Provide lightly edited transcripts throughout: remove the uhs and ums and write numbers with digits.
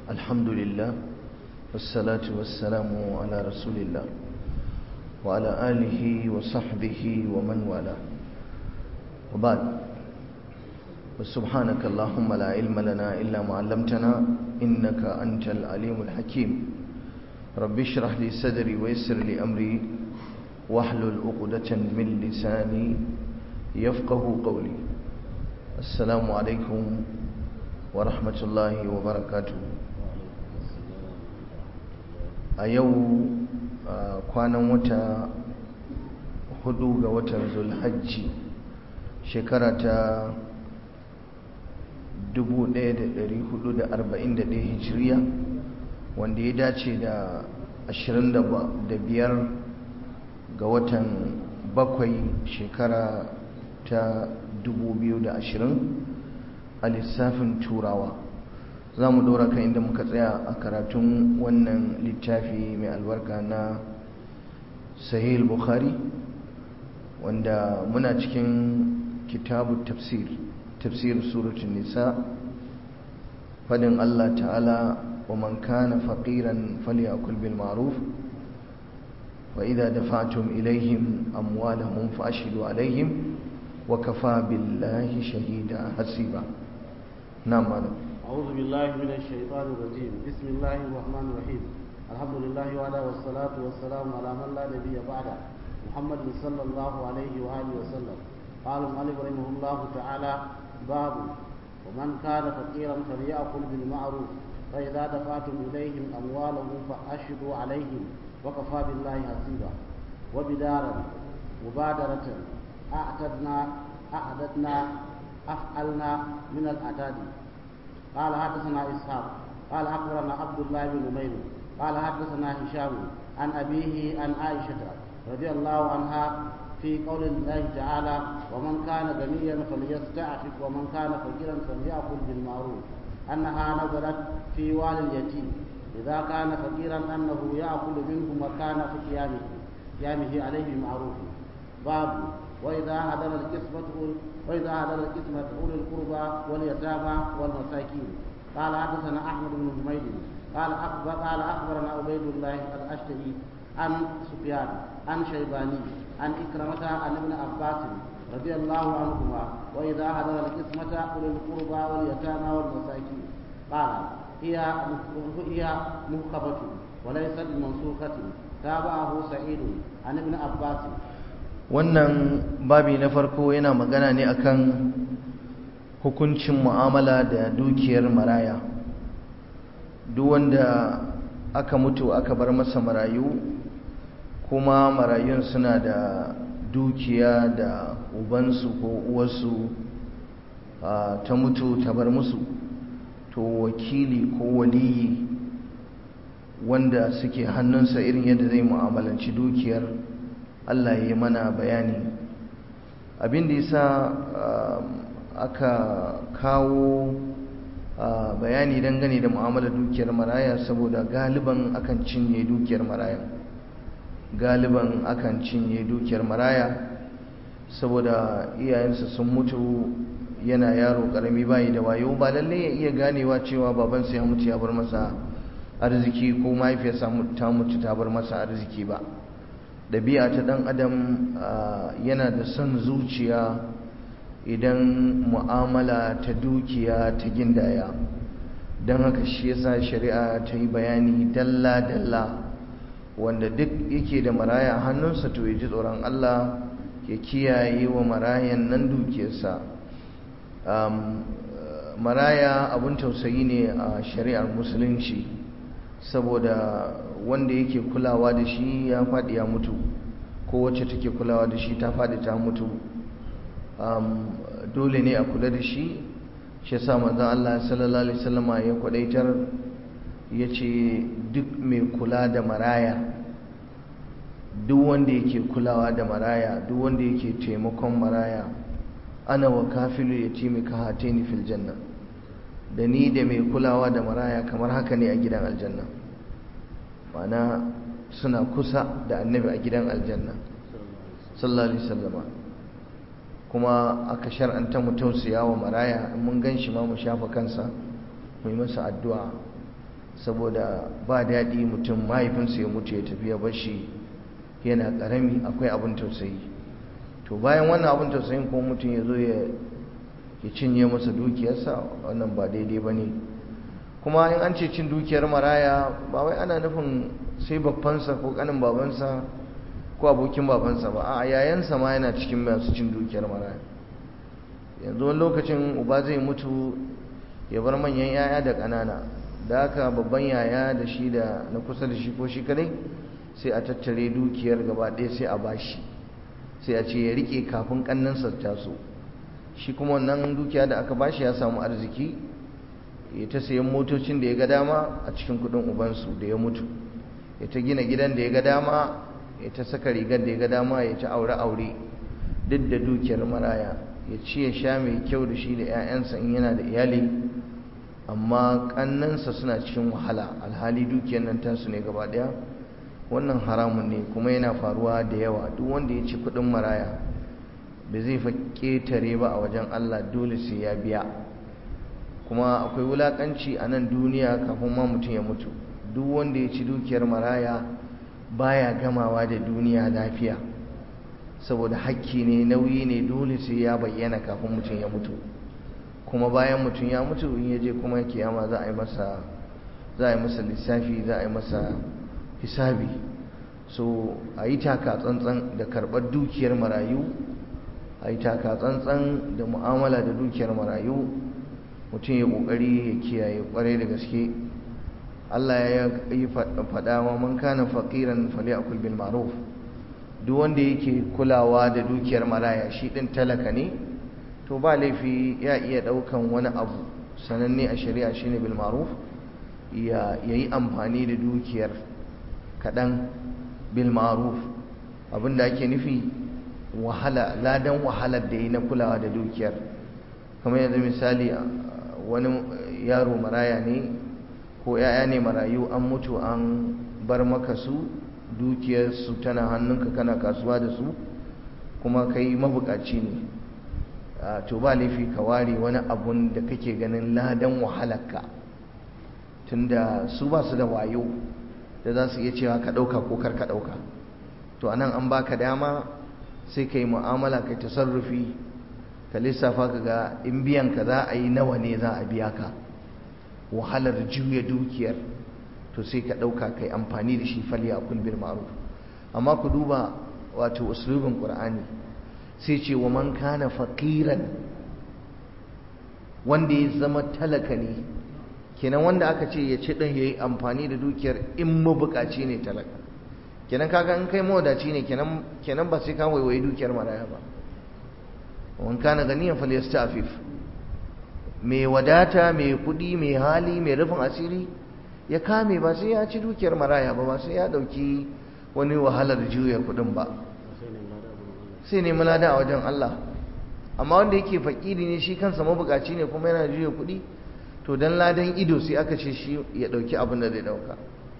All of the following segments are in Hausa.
الحمد لله والصلاة والسلام على رسول الله وعلى آله وصحبه ومن والاه وبعد وسبحانك اللهم لا علم لنا إلا ما علمتنا إنك أنت العليم الحكيم رب اشرح لي صدري ويسر لي أمري واحلل عقدة من لساني يفقه قولي السلام عليكم ورحمة الله وبركاته a yau kwanan wata 4 ga watan zulhajji shekara ta 1441 hijiriya wanda ya dace da 25 ga watan 7 shekara ta 2020 a lissafin turawa za mu ɗora kan inda muka tsaya a karatun wannan littafi mai albarka na sahih bukhari wanda muna cikin kitabu tafsir suratun nisa fadin Allah ta'ala wa man kana faqiran falyakul bil ma'ruf wa idha dafa'tum ilayhim amwalahum fa'ashhidu alayhim wa kafa billahi shahida hasiba na'am أعوذ بالله من الشيطان الرجيم بسم الله الرحمن الرحيم الحمد لله وعلى والصلاة والسلام على من لا نبي بعده محمد صلى الله عليه وآله وسلم قال المؤلف رحمه الله تعالى باب ومن كان فقيرا فليأكل بالمعروف فإذا دفعتم إليهم أموالهم فأشهدوا عليهم وكفى بالله حسيبا وبدارا مبادرة أعددنا أفعلنا من الأعداد قال حدثنا إسحاق قال أخبرنا عبد الله بن نمير قال حدثنا هشام عن أبيه عن عائشة رضي الله عنها في قول الله تعالى ومن كان غنيا فليستعفف ومن كان فقيرا فليأكل بالمعروف أنها نزلت في والي اليتيم إذا كان فقيرا أنه يأكل منه مكان في قيامه عليه بالمعروف باب وإذا حضر القسمة أولي القربى واليتامى والمساكين قال حدثنا أحمد بن حميد قال أخبرنا عبيد الله الأشتري عن سفيان عن شيباني عن إكرمة عن ابن عباس رضي الله عنهما وإذا حضر القسمة أولي القربى واليتامى والمساكين قال هي مهكبة وليست منسوخة تابعه سعيد عن ابن عباس. wannan babi na farko yana magana ne akan hukuncin mu'amala da dukiyar maraya. Duk wanda aka mutu aka bar masa marayu kuma marayun suna da dukiya da ubansu ko uwarsu ta mutu ta bar musu, to wakili ko waliyi wanda suke hannunsa irin yadda zai mu'amalanci dukiyar Allah ya yi mana bayani. Abin da yasa aka kawo bayani dangane da mu'amalar dukiyar maraya saboda galiban akan cinye dukiyar maraya saboda iyayensa sun mutu yana yaro karami bayi da wayo, ba lalle ya iya ganewa cewa babansa ya mutu ya bar masa arziki ko mahaifiyarsa ta mutu ta bar masa arziki ba. ɗabi'a ta ɗan adam yana da son zuciya idan mu'amala ta dukiya ta gindaya, don haka shi yasa shari'a ta yi bayani dalla-dalla wanda duk yake da maraya hannunsa to ya ji tsoron Allah ya kiyaye wa marayan nan dukiyarsa. Maraya abin tausayi ne a shari'ar musulunci saboda wanda yake kulawa da shi ya faɗi ya mutu, ko wacce take kulawa da shi ta faɗi ta mutu. Dole ne a kula da shi. Shi yasa manzon Allah sallallahu alaihi wasallam ya kwadaitar yace duk mai kula da maraya, duk wanda yake kulawa da maraya, duk wanda yake taimakon maraya, ana wa kafilu yatimi ka hatini fil janna, da ni da mai kulawa da maraya kamar haka ne a gidan aljanna. Ma'ana suna kusa da annabi a gidan aljanna sallallahu alaihi wasallama. kuma aka shar'anta mu tausaya wa maraya, in mun gan shi ma mu shafa kansa mu yi masa addu'a saboda ba daɗi mutum mahaifinsa ya mutu ya tafi ya bashi yana ƙarami, akwai abin tausayi. To bayan wannan abin tausayin kuma mutum ya zo ya cinye masa dukiyarsa, wannan ba daidai ba ne. Kuma in an ce cin dukiyar maraya ba wai ana nufin sai babbansa ko ƙanin babansa ko abokin babansa ba, a yayansa ma yana cikin masu cin dukiyar maraya. Yanzu wani lokacin uba zai mutu ya bar manyan yaya da ƙanana, da haka babban yaya da shi da na kusa da shi ko shi kadai sai a tattare dukiyar gaba ɗaya sai a bashi, sai a ce ya rike kafin ƙannansa su taso. Shi kuma wannan dukiya da aka bashi ya samu arziki, ya ta sayan motocin da ya ga dama a cikin kuɗin ubansu da ya mutu, ya ta gina gidan da ya ga dama, ya ta saka rigar da ya ga dama, ya ta aure duk da dukiyar maraya, ya ci ya sha mai kyau da shi da 'ya'yansa in yana da iyali, amma ƙannansa suna cikin wahala alhali dukiyar nan tasu ne gaba ɗaya. Wannan haramun ne kuma yana faruwa da yawa. Duk wanda ya ci kuɗin maraya ba zai fa ƙetare ba a wajen Allah, dole sai ya biya. Kuma akwai wulaƙanci a nan duniya kafin ma mutum ya mutu. Duk wanda ya ci dukiyar maraya baya gamawa da duniya lafiya, saboda hakki ne, nauyi ne, dole sai ya bayyana kafin mutum ya mutu. Kuma bayan mutum ya mutu in ya je kuma kiyama za a yi masa lissafi, za a yi masa hisabi. So a yi taka tsantsan da karɓar dukiyar marayu, a yi taka tsantsan da mu'amala da dukiyar marayu. Mutum ya ƙoƙari ya kiyaye ƙwarai da gaske. Allah ya yi faɗa wa man kana faqiran falyakul bil ma'ruf. Duk wanda yake kulawa da dukiyar maraya shi ɗin talaka ne, to ba laifi ya iya ɗaukan wani abu sananne a shari'a shine bil ma'ruf, ya yi amfani da dukiyar kaɗan bil ma'ruf. Abinda ake nufi wahala, ladan wahalar da yi na kulawa da dukiyar. Kamar yanzu misali wani yaro maraya ne ko 'ya'ya ne marayu, an mutu an bar maka su, dukiyarsu tana hannunka, kana kasuwa da su, kuma kai mabukaci ne, to ba laifi ka ware wani abun da kake ganin ladan wahalarka, tunda su ba su da wayo da za su iya cewa ka ɗauka ko kar ka ɗauka. To anan an baka dama sai ka yi mu'amala, ka yi tasarrufi, ka lissafa ka ga in biyan ka za a yi nawa ne za a biya ka wahalar juya dukiyar, to sai ka ɗauka ka yi amfani da shi, falyakul bil ma'ruf. Amma ku duba wato uslubin Qur'ani, sai ce wa man kana faqiran, wanda ya zama talaka ne, kenan wanda aka ce ya ci din yayi amfani da dukiyar in mabukaci ne talaka. Kenan kaga in kai mawadaci ne, kenan ba sai ka waiwayi dukiyar maraya ba. wa man kana ganiyan falyastafif. mai wadata, mai kudi, mai hali, mai rufin asiri ya kame, ba sai ya ci dukiyar maraya ba sai ya dauki wani wahalar juya kudin ba, sai ne mulada a wajen Allah. Amma wanda yake fakiri ne, shi kansa mabukaci ne kuma yana juya kudi, to dan ladan ido sai aka ce shi ya dauki abin da zai dauka.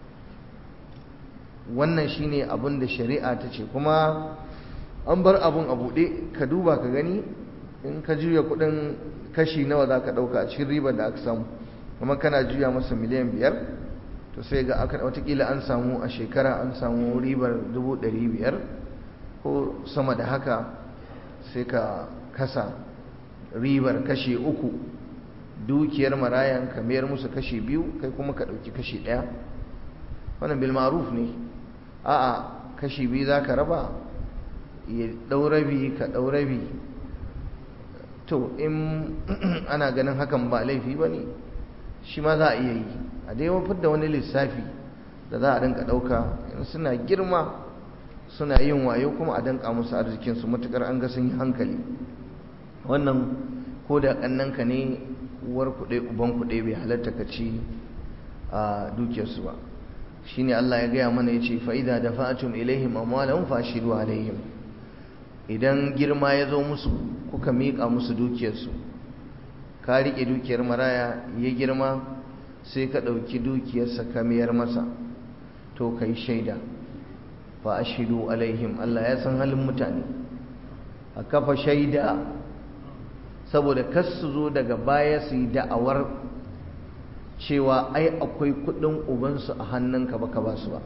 Wannan shine abin da shari'a ta ce, kuma an bar abun a buɗe. Ka duba ka gani, in ka juya kudin kashi nawa za ka ɗauka a cikin ribar da aka samu. Kuma kana juya masa miliyan 5, to sai ga watakila an samu a shekara an samu ribar 500,000 ko sama da haka. sai ka kasa ribar kashi 3, dukiyar marayan ka mayar musu kashi 2, kai kuma ka ɗauki kashi 1. wannan bil ma'ruf ne. a'a kashi 2 za ka raba, ya ɗau rabi ka ɗau rabi, to in ana ganin hakan ba laifi ba ne, shi ma za a iya yi. A dai wafar da wani lissafi da za a rinka ɗauka, suna girma suna yin wayo kuma a danka musu arzikinsu matukar an ga sun yi hankali. wannan ko da ƙannanka ne, uwar kuɗe uban kuɗe, bai halatta ka ci a dukiyarsu ba. shine Allah ya gaya mana, ya ce fa'ida da fa'atun ilaihim amwalahum fashidu alaihim. idan girma ya zo musu, kuka miƙa musu dukiyarsu, ka riƙe dukiyar maraya ya girma, sai ka ɗauki dukiyarsa ka mayar masa, to ka yi shaida, fa ashidu alaihim. Allah ya san halin mutane, a kafa shaida, saboda kas su zo daga baya su yi da'awar cewa ai akwai kudin ubansu a hannunka baka ba su ba.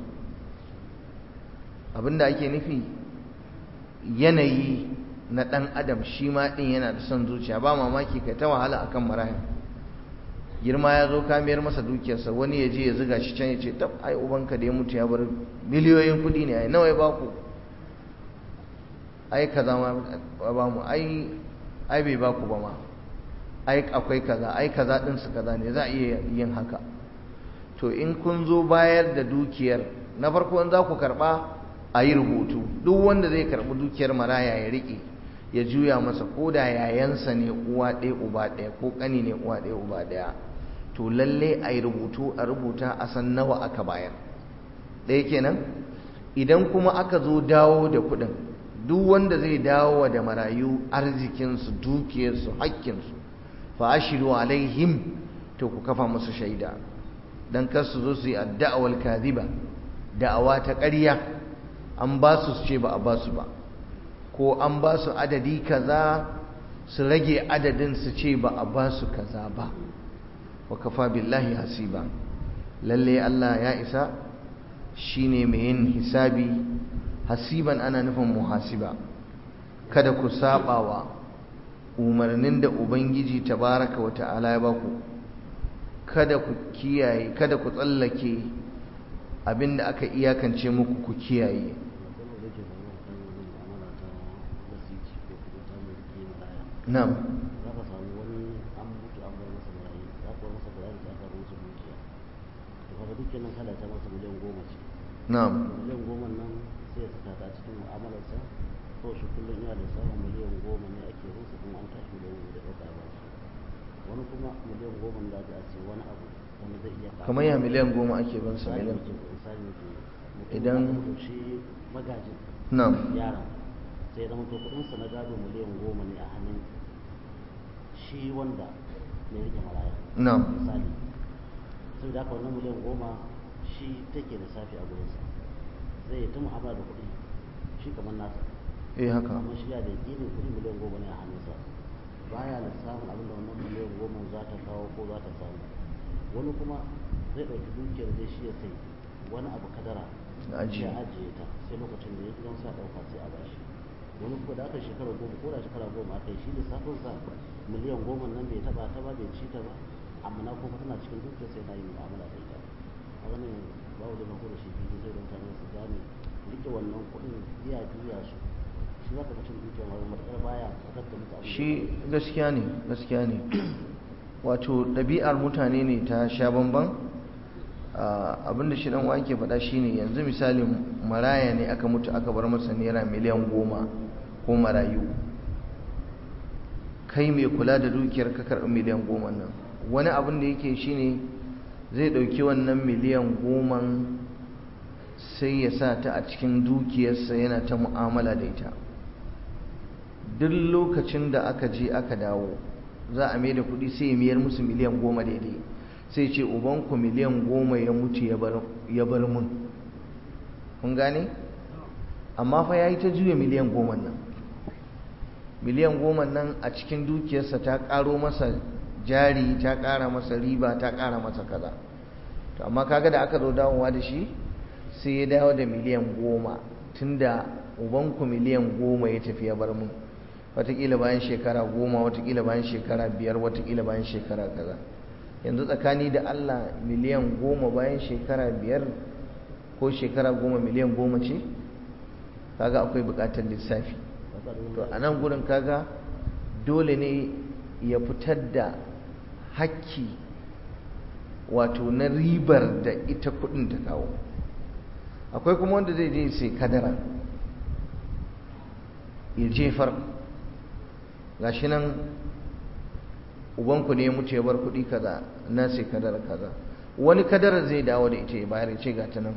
Abinda ake nufi yanayi na ɗan adam shi ma ɗin yana da son zuciya. Ba mamaki kai ta wahala akan maraya, girma ya zo kamiyar masa dukiyarsa, wani ya je ya ziga shi can ya ce tab ai ubanka da ya mutu ya bar miliyoyin kuɗi ne, ai nawa ya baku, ai kaza ma ba mu, ai bai baku ba ma, ai akwai kaza, ai kaza din su kaza ne, za a iya yin haka. To in kun zo bayar da dukiyar, na farko in za ku karba a yi rubutu. Duk wanda zai karbi dukiyar maraya ya rike, ya juya masa, ko da yayansa ne uwa ɗaya uba ɗaya ko ƙani ne uwa ɗaya uba ɗaya, to lalle a yi rubutu, a rubuta a san nawa aka bayar. ɗaya kenan. Idan kuma aka zo dawo da kuɗin, duk wanda zai dawo da marayu arzikinsu, dukiyarsu, hakkinsu, fa ashiru alaihim, to ku kafa musu shaida, dan kar su zo su yi adda'awal kadhiba, da'awa ta ƙarya, an ba su ce ba a ba su ba, ko an ba su adadi kaza su rage adadin su ce ba a ba su kaza ba. Wa kafa billahi hasiba, lalle Allah ya isa shine mai yin hisabi. Hasiban ana nufin muhasiba. Kada ku sabawa umarnin da ubangiji tabaraka wa ta'ala ya baku, kada ku kiyaye, kada ku tsallake abinda aka iyakance muku ku kiyaye. Na'am. Na'am. Miliyan 10 nan sai ya saka ta cikin mu'amalarsa, ko shi kullum yana da samun miliyan 10 ne ake rusa, kuma an tashi miliyan 10 da ɗauka ba shi. Wani kuma miliyan 10 da a ce wani abu wanda zai iya kamar ya miliyan 10 ake ban sa miliyan. Idan shi magajin na'am yaran sai ya zama to kuɗinsa na gado miliyan 10 ne a hannun shi wanda mai rike maraya. na'am Misali, sai da aka wannan miliyan 10 shi take da safi a gurinsa, zai yi ta mu'amala da kuɗi shi kamar nasa. haka. Amma shi ya da yakinin kuɗi miliyan 10 ne a hannunsa, baya lissafin abin da wannan miliyan 10 za ta kawo ko za ta samu. Wani kuma zai ɗauki dukiyar dai shi ya sai wani abu kadara ya ajiye ta, sai lokacin da ya gidan sa ɗauka sai a bashi. Wani kuma da aka shekara 10 ko da shekara 10 aka yi, shi lissafinsa miliyan 10 nan bai taɓa ta ba, bai ci ta ba, amma na kuma tana cikin dukiyar sai na yi mu'amala da ita. A wannan babu da mako da shi biyu sai da mutane su gane rike wannan kuɗin iya juya su, shi za ka ga cin dukiyar wani matakar baya fitar da mutane. Shi gaskiya ne, gaskiya ne. Wato ɗabi'ar mutane ne ta sha bamban. Abinda shi dan wake faɗa shine, yanzu misali maraya ne aka mutu aka bar masa naira miliyan 10 ko marayu, kai mai kula da dukiyar ka karɓi miliyan 10 nan, wani abin da yake shine zai ɗauki wannan miliyan 10 sai ya sa ta a cikin dukiyarsa yana ta mu'amala da ita. Duk lokacin da aka je aka dawo za a mai da kuɗi, sai ya miyar musu miliyan 10 daidai, sai ce ubanku miliyan 10 ya mutu ya bar mun. Kun gane? Amma fa ya yi ta juya miliyan 10 nan, miliyan 10 nan a cikin dukiyarsa ta ƙaro masa jari, ta ƙara masa riba, ta ƙara masa kaza. To amma kaga da aka zo dawowa da shi, sai ya dawo da miliyan 10, tunda ubanku miliyan 10 ya tafi ya bar mun, watakila bayan shekara 10, watakila bayan shekara 5, watakila bayan shekara kaza. Yanzu tsakani da Allah miliyan 10 bayan shekara 5 ko shekara 10 miliyan 10 ce? Kaga akwai buƙatar lissafi. To a nan gurin kaga dole ne ya fitar da hakki, wato na ribar da ita kuɗin ta kawo. Akwai kuma wanda zai je sai kadara ya jefar, gashi nan ubanku ne ya mutu ya bar kuɗi kaza, na sai kadara kaza. Wani kadara zai dawo da ita ya bayar, ya ce ga ta nan.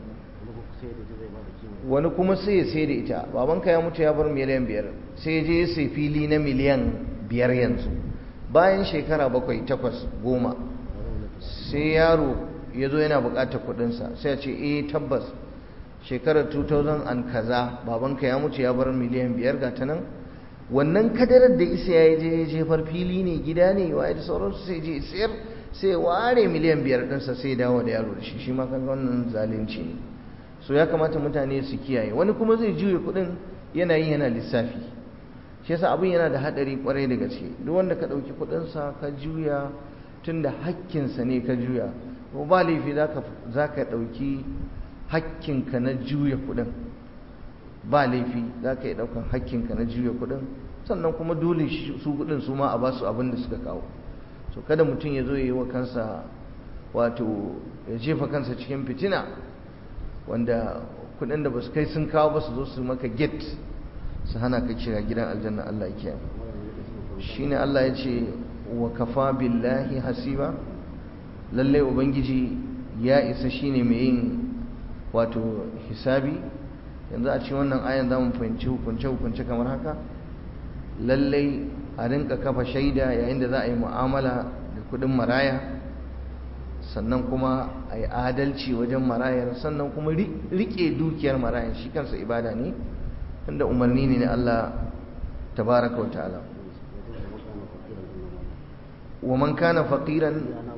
Wani kuma sai ya sai da ita, babanka ya mutu ya bar miliyan 5, sai je ya sai fili na miliyan 5 yanzu, bayan shekara 7, 8, 10 sai yaro ya zo yana buƙatar kuɗinsa, sai ya ce tabbas shekarar 2000 an kaza babanka ya mutu ya bar miliyan 5 ga ta nan. Wannan kadarar da isa ya je jefar, fili ne, gida ne, waye da sauransu, sai je sayar sai ware miliyan 5 ɗinsa sai dawo da yaro da shi ma kaga wannan zalunci ne. So ya kamata mutane su kiyaye. Wani kuma zai juye kuɗin yana yi yana lissafi, shi yasa abin yana da haɗari kwarai da gaske. Duk wanda ka ɗauki kuɗinsa ka juya, tunda hakkinsa ne ka juya, ko ba laifi za ka ɗauki hakkinka na juya kuɗin, ba laifi za ka yi ɗaukan hakkinka na juya kuɗin, sannan kuma dole su kuɗin su ma a ba su abin da suka kawo. So kada mutum ya zo ya yi wa kansa, wato ya jefa kansa cikin fitina, wanda kuɗin da ba su kai sun kawo ba su zo su maka get su hana ka shiga gidan aljanna. Allah ya kiyaye. Shine Allah ya ce wa kafa billahi hasiba, lalle ubangiji ya isa shine mai yin wato hisabi. Yanzu a cikin wannan ayan zamu fahimci hukunce kamar haka. Lalle a rinka kafa shaida yayin da za a yi mu'amala da kudin maraya, sannan kuma a yi adalci wajen marayar, sannan kuma rike dukiyar marayar shi kansa ibada ne, tunda umarni ne na Allah tabaraka wa ta'ala. wa man kana faqiran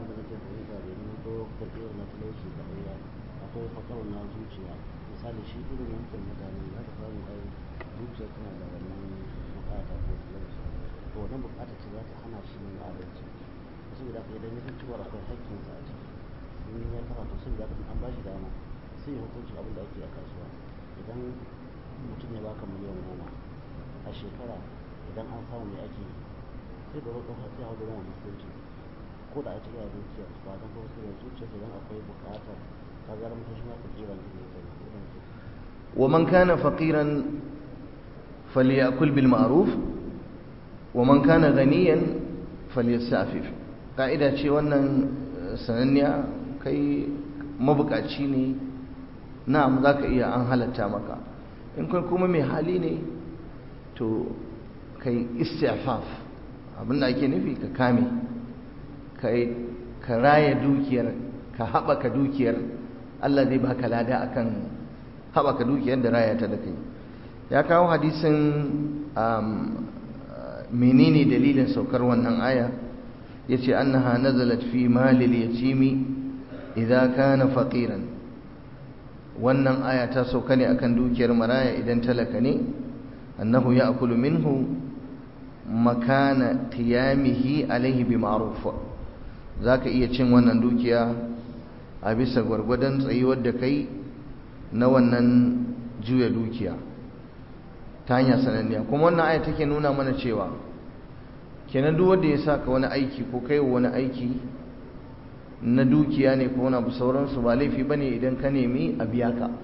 idan mutum ya baka miliyan 10 a shekara, idan an samu mai ake sai da roƙon sai hau da musulunci, ko da a ce ya zuciya ba don kawai sai da zuciya idan akwai buƙatar ka gara mutum shi ma fakiran ne. wa man kana faqiran falyakul bil ma'ruf wa man kana ghaniyan falyastafif. Ka'ida ce wannan sananniya. Kai mabukaci ne, na'am za ka iya, an halatta maka. In kai kuma mai hali ne, to kai istifaf, abinda ake nufi ka kame, ka raya dukiyar, ka haɓaka dukiyar. Allah zai baka lada akan haɓaka dukiyar da raya ta da kai. Ya kawo hadisin menene dalilin saukar wannan aya. yace annaha nazalat fi malil yatimi idza kana faqiran. wannan aya ta sauka ne akan dukiyar maraya idan talaka ne. annahu ya'kulu minhu makana qiyamihi alayhi bi ma'ruf. zaka iya cin wannan dukiya a bisa gwargwadon tsayuwar da kai na wannan juya dukiya ta hanyar sananniya. kuma wannan aya take nuna mana cewa kenan duk wanda ya saka wani aiki ko kai wani aiki na dukiya ne ko wani abu sauransu, ba laifi bane idan ka nemi a biya ka.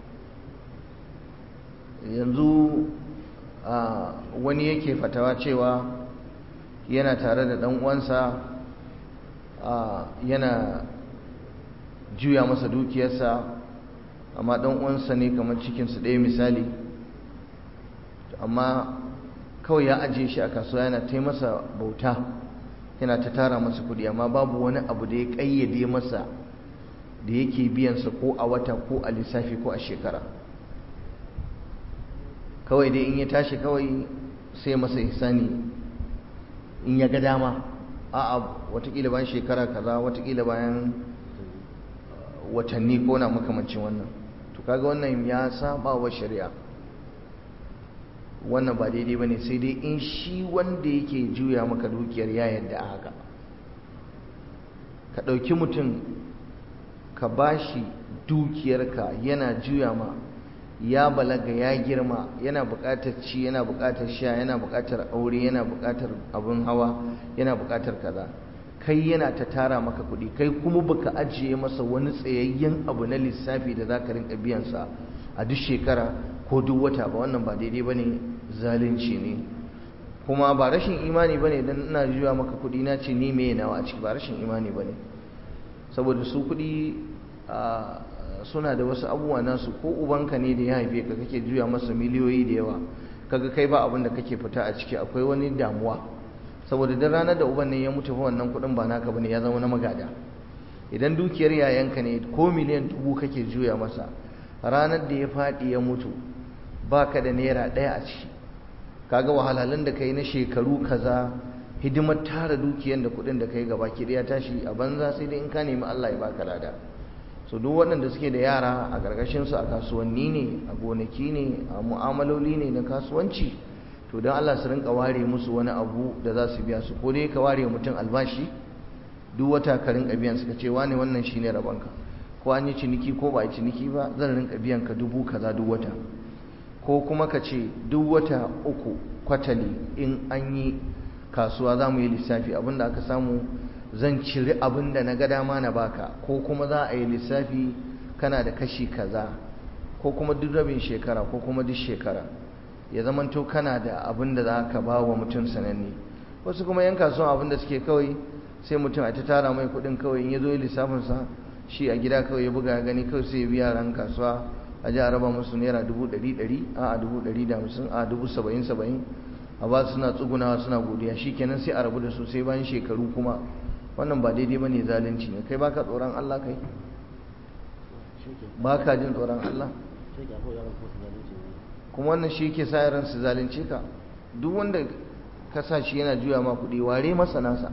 yanzu wani yake fatawa cewa yana tare da dan uwansa, yana juya masa dukiyarsa, amma dan uwansa ne kamar cikinsu ɗaya misali, amma kawai ya ajiye shi a kasuwa yana ta masa bauta, yana ta tara masa kudi, amma babu wani abu da ya kayyade masa da yake biyansa ko a wata ko a lissafi ko a shekara. kawai dai in ya tashi kawai sai masa ihsani in ya ga dama, a'a watakila bayan shekara kaza, watakila bayan watanni ko na makamancin wannan. to kaga wannan ya saba wa shari'a, wannan ba daidai bane, sai dai in shi wanda yake juya maka dukiyar ya yadda a haka. ka ɗauki mutum ka bashi dukiyarka yana juya ma, ya balaga ya girma, yana buƙatar ci, yana buƙatar sha, yana buƙatar aure, yana buƙatar abin hawa, yana buƙatar kaza. kai yana ta tara maka kuɗi, kai kuma baka ajiye masa wani tsayayyen abu na lissafi da zaka rinka biyan sa a duk shekara ko duk wata ba. wannan ba daidai bane, zalunci ne, kuma ba rashin imani bane dan ina juya maka kuɗi na ce ni me nawa a ciki, ba rashin imani bane. saboda su kuɗi suna da wasu abubuwa nasu. ko ubanka ne da ya haife ka kake juya masa miliyoyi da yawa, kaga kai ba abin da kake fita a ciki, akwai wani damuwa. saboda dan ranar da uban ne ya mutu fa wannan kuɗin ba naka bane, ya zama na magada. idan dukiyar yayanka ne ko miliyan 1000 kake juya masa, ranar da ya faɗi ya mutu baka da naira ɗaya a ciki, kaga wahalhalun da kai na shekaru kaza hidimar tara dukiyar da kudin da kai gaba ki ya tashi a banza, sai dai in ka nemi Allah ya baka lada. So duk waɗanda suke da yara a ƙarƙashin su a kasuwanni ne, a gonaki ne, a mu'amaloli ne na kasuwanci, to don Allah su rinka ware musu wani abu da za su biya su, ko dai ka ware mutum albashi duk wata ka rinka biyan su, ka ce wane wannan shine rabanka, ko an yi ciniki ko ba a yi ciniki ba zan rinka biyan ka dubu kaza duk wata, ko kuma ka ce duk wata uku kwatali in an yi kasuwa za mu yi lissafi abinda aka samu zan ciri abinda na ga dama na baka, ko kuma za a yi lissafi kana da kashi kaza, ko kuma duk rabin shekara ko kuma duk shekara ya zamanto kana da abinda za ka ba wa mutum sananne. Wasu kuma yan kasuwa abinda suke kawai sai mutum a ta tara mai kudin kawai in ya zo yi lissafinsa shi a gida kawai ya buga gani kawai sai ya biya ran kasuwa a ji a raba musu naira 100,100 a 150 a 70,70 a ba suna tsugunawa suna godiya, shi kenan sai a rabu da su sai bayan shekaru kuma. Wannan ba daidai ba ne, zalunci ne. Kai baka tsoron Allah, kai baka jin tsoron Allah, kuma wannan shi ke sa yaran su zalunce ka. Duk wanda ka sa shi yana juya ma kuɗi, ware masa nasa,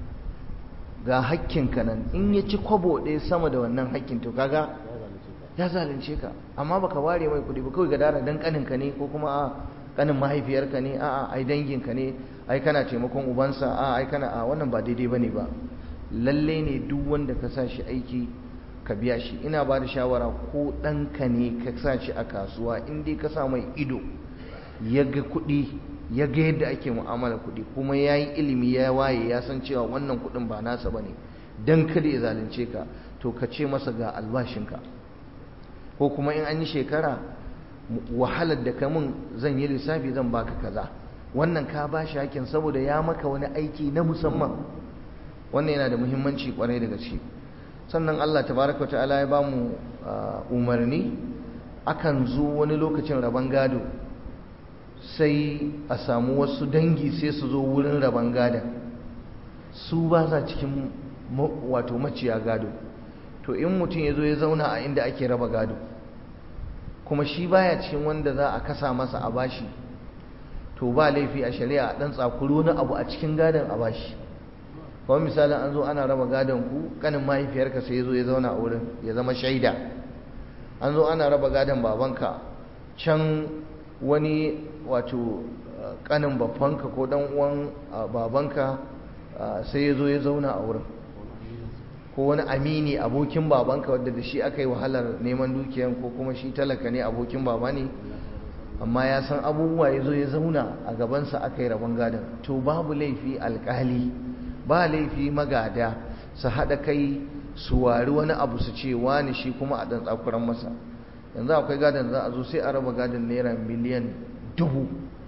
ga hakkinka nan. In ya ci kwabo ɗaya sama da wannan hakkin to kaga ya zalunce ka. Amma baka ware mai kuɗi ba, kawai ga dara dan kaninka ne ko kuma a kanin mahaifiyarka ne, a'a ai danginka ne, ai kana taimakon ubansa, a'a ai kana a wannan ba daidai bane ba. Lalle ne duk wanda ka sa shi aiki ka biya shi. Ina ba da shawara, ko ɗanka ne ka sa shi a kasuwa, in dai ka sa mai ido ya ga kuɗi, ya ga yadda ake mu'amala kuɗi, kuma ya yi ilimi ya waye ya san cewa wannan kuɗin ba nasa ba ne, don kada ya zalunce ka, to ka ce masa ga albashinka, ko kuma in an yi shekara wahalar da ka mun zan yi lissafi zan baka kaza. Wannan ka ba shi hakin saboda ya maka wani aiki na musamman. Wannan yana da muhimmanci kwarai da gaske. Sannan Allah tabaraka ta'ala ya bamu umarni, akan zo wani lokacin rabon gado sai a samu wasu dangi sai su zo wurin rabon gadon, su ba sa cikin wato maciya gado. To in mutum ya zo ya zauna a inda ake raba gado kuma shi baya cikin wanda za a kasa masa a bashi, to ba laifi a shari'a a dan tsakuro na abu a cikin gadon a bashi. Kuma misalin an zo ana raba gadon ku, kanin mahaifiyarka sai ya zo ya zauna a wurin ya zama shaida. An zo ana raba gadon babanka, can wani wato kanin babbanka ko dan uwan babanka sai ya zo ya zauna a wurin, ko wani amini abokin babanka wadda da shi aka yi wahalar neman dukiyan, ko kuma shi talaka ne abokin baba ne amma ya san abubuwa, ya zo ya zauna a gabansa aka yi rabon gadon. To babu laifi alkali, ba laifi magada su haɗa kai su wari wani abu su ce wani shi kuma a ɗan tsakuran masa. Yanzu akwai gadon za a zo sai a raba gadon naira miliyan 1000,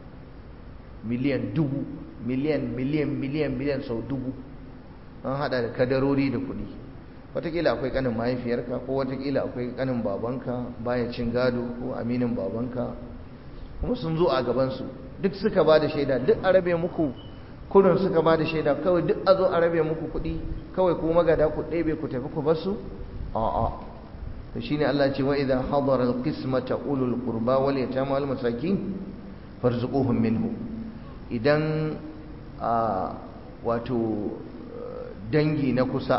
miliyan sau 1000, an haɗa da kadarori da kuɗi. Watakila akwai ƙanin mahaifiyarka, ko watakila akwai ƙanin babanka baya cin gado, ko aminin babanka, kuma sun zo a gabansu duk suka ba da shaida, duk a rabe muku kurin suka ba da shaida, kawai duk a zo a rabe muku kuɗi, kawai ku magada ku ɗebe ku tafi ku basu. A'a, to shine Allah ce wa idza hadara alqismata ulul qurba wal yatama wal masakin farzuquhum minhu. Idan wato dangi na kusa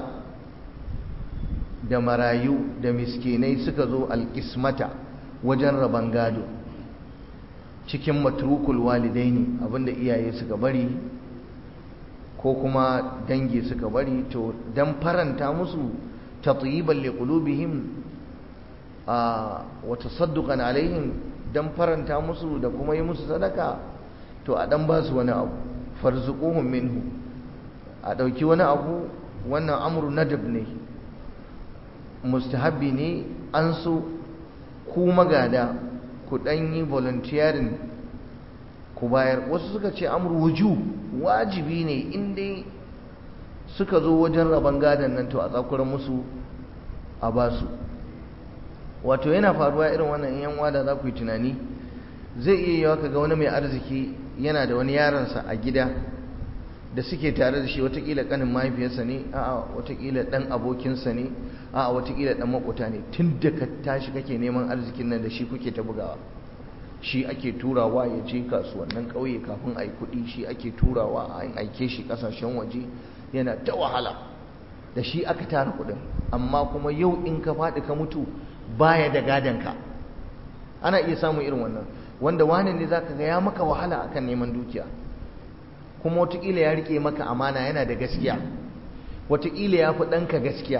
da marayu da miskinai suka zo alqismata wajen raban gado cikin matrukul walidaini, abinda iyaye suka bari ko kuma dangi suka bari, to dan faranta musu tatyiban liqulubihim wa tasadduqan alaihim, dan faranta musu da kuma yi musu sadaka, to a dan ba su wani abu. Farzuquhum minhu, a dauki wani abu. Wannan amru nadab ne, mustahabbi ne, an so ku magada ku dan yi volunteering ku bayar. Wasu suka ce amru wujub, wajibi ne in dai suka zo wajen rabon gadon nan to a tsakuran musu a basu. Wato yana faruwa irin wannan yan wada, za ku yi tunani, zai iya yawa kaga wani mai arziki yana da wani yaransa a gida da suke tare da shi, watakila kanin mahaifiyarsa ne, a'a watakila dan abokinsa ne, a'a watakila dan makota ne, tun da ka tashi kake neman arzikin nan da shi kuke ta bugawa. shi ake turawa ya je kasuwannin ƙauye kafin a yi kuɗi, shi ake turawa a aike shi ƙasashen waje, yana ta wahala da shi aka tara kuɗin. Amma kuma yau in ka faɗi ka mutu baya da gadonka. Ana iya samun irin wannan, wanda wani ne za ka ga ya maka wahala akan neman dukiya, kuma wataƙila ya riƙe maka amana, yana da gaskiya, wataƙila ya fi ɗanka gaskiya,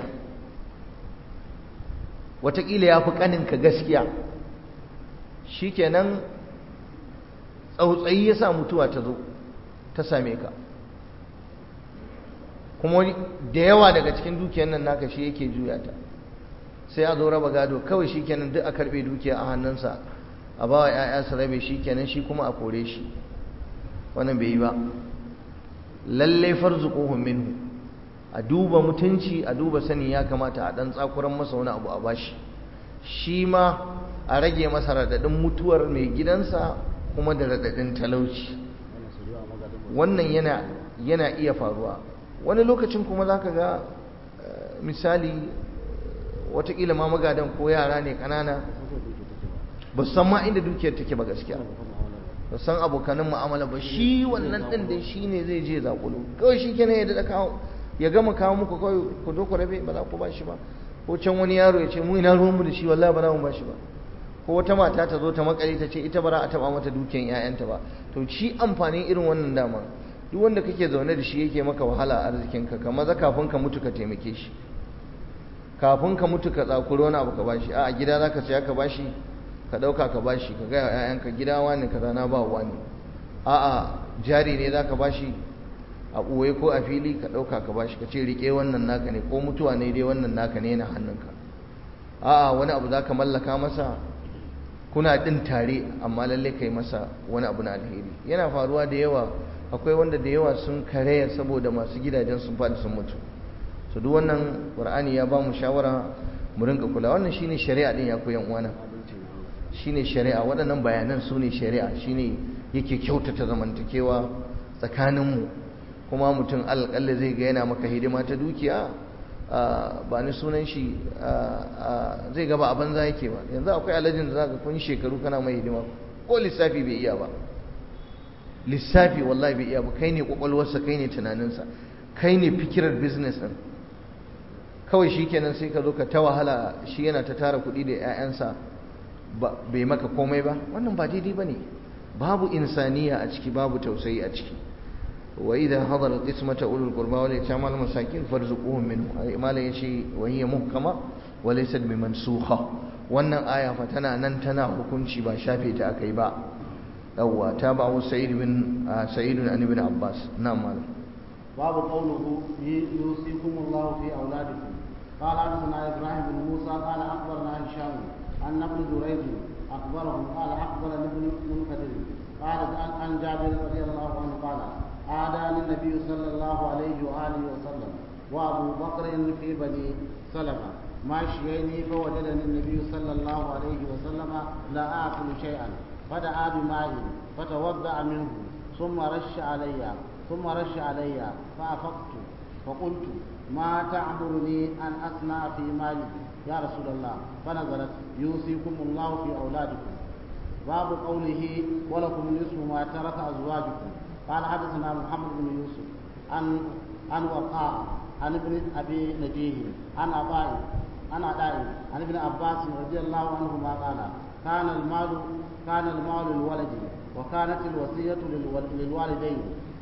wataƙila ya fi ƙaninka gaskiya. Shi kenan tsautsayi ya sa mutuwa ta zo ta same ka, kuma da yawa daga cikin dukiyar nan naka shi yake juya ta. Sai a zo raba gado kawai, shi kenan duk a karɓe dukiya a hannunsa, a ba wa 'ya'ya su rabe, shi kenan shi kuma a kore shi. Wannan bai yi ba. Lallai farzuquhum minhu, a duba mutunci, a duba sani, ya kamata a ɗan tsakuran masa wani abu a bashi, shi ma a rage masa raɗaɗin mutuwar mai gidansa kuma da raɗaɗin talauci. Wannan yana iya faruwa. Wani lokacin kuma za ka ga misali watakila ma magadan ko yara ne ƙanana, ba su san ma inda dukiyar take ba gaskiya, ba san abokanin mu'amala ba. Shi wannan ɗin dai shi ne zai je zaƙulo kawai, shi kenan ya daɗa kawo, ya gama kawo muku kawai ku zo ku rabe, ba za ku ba shi ba. Ko can wani yaro ya ce mu ina ruwanmu da shi, wallahi ba za mu ba shi ba. Ko wata mata ta zo ta makale ta ce ita ba za a taɓa mata dukiyan 'ya'yanta ba. To shi amfanin irin wannan dama, duk wanda kake zaune da shi yake maka wahala a arzikinka, ka maza kafin ka mutu ka taimake shi, kafin ka mutu ka tsakuro wani abu ka bashi. A gida za ka saya ka bashi, ka ɗauka ka bashi, ka gaya wa 'ya'yanka gida wani kaza na ba wani. A'a jari ne za ka bashi a ɓoye ko a fili, ka ɗauka ka bashi, ka ce riƙe wannan naka ne, ko mutuwa ne dai wannan naka ne, yana hannunka. A'a wani abu za ka mallaka masa, kuna ɗin tare, amma lallai ka yi masa wani abu na alheri. Yana faruwa da yawa, akwai wanda da yawa sun karaya saboda masu gidajen sun faɗi sun mutu. So duk wannan Qur'ani ya ba mu shawara mu rinka kula. Wannan shine shari'a din, ya koyan uwana, shine shari'a. Waɗannan bayanan su ne shari'a, shine yake kyautata zamantakewa tsakaninmu. Kuma mutum alƙalla zai ga yana maka hidima ta dukiya, ba ni sunan shi, zai ga ba a banza yake ba. Yanzu akwai alajin da zaka kun shekaru kana mai hidima, ko lissafi bai iya ba, lissafi wallahi bai iya ba. Kai ne kwakwalwarsa, kai ne tunaninsa, kai ne fikirar business din. Kawai shi kenan sai ka zo ka ta wahala, shi yana ta tara kuɗi da 'ya'yansa, bai maka komai ba. Wannan ba daidai ba ne, babu insaniya a ciki, babu tausayi a ciki. wa idha hadara qismata ulul qurba wal yatama wal masakin farzuquhum minhu. Imala yace wa hiya muhkama wa laysat bimansukha. wannan aya fa tana nan tana hukunci, ba shafe ta akai ba. yawwa tabahu sa'id an ibn abbas. na'am malam. babu qawluhu yusikumullahu fi auladikum. قال حدثنا ابراهيم بن موسى قال اخبرنا هشام ان ابن جريج اخبره قال اخبرني ابن منكدر قال عن جابر رضي الله عنه قال عاداني النبي صلى الله عليه واله وسلم وابو بكر في بني سلمه ماشيين فوجدني النبي صلى الله عليه وسلم لا اكل شيئا فدعا بماء فتوضا منه ثم رش علي فافقت فقلت ما تأمرني أن أصنع في مالي يا رسول الله؟ فنزلت يوصيكم الله في أولادكم. باب قوله ولكم نصف ما ترك أزواجكم. قال حدثنا محمد بن يوسف عن وقاع عن ابن أبي نجيه عن عطاء عن ابن عباس رضي الله عنهما قال كان المال للولد وكانت الوصية للوالدين